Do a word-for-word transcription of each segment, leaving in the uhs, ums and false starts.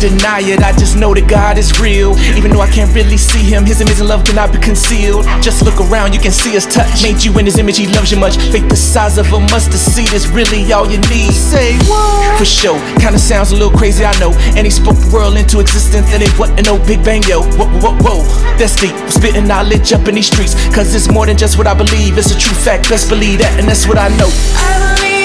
deny it, I just know that God is real. Even though I can't really see him, his amazing love cannot be concealed. Just look around, you can see his touch. Made you in his image, he loves you much. Faith the size of a mustard seed is really all you need. Say what? For sure, kinda sounds a little crazy, I know. And he spoke the world into existence, and it wasn't no big bang, yo. Whoa, whoa, whoa, that's deep. I'm spitting knowledge up in these streets, cause it's more than just what I believe. It's a true fact, best believe that, and that's what I know. I believe.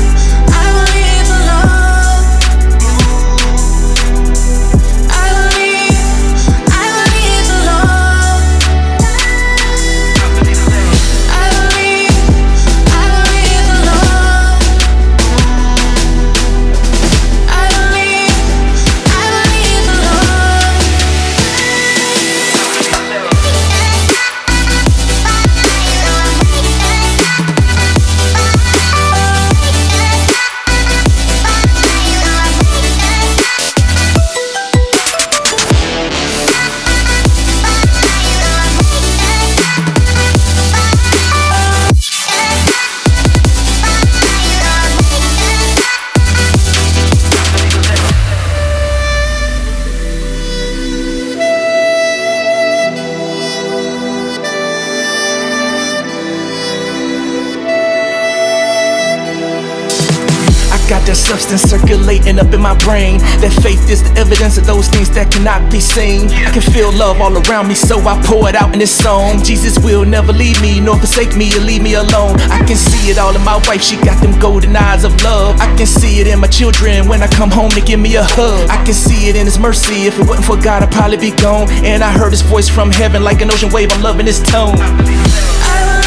Got that substance circulating up in my brain. That faith is the evidence of those things that cannot be seen. I can feel love all around me, so I pour it out in this song. Jesus will never leave me, nor forsake me or leave me alone. I can see it all in my wife, she got them golden eyes of love. I can see it in my children when I come home to give me a hug. I can see it in his mercy, if it wasn't for God I'd probably be gone. And I heard his voice from heaven like an ocean wave, I'm loving his tone.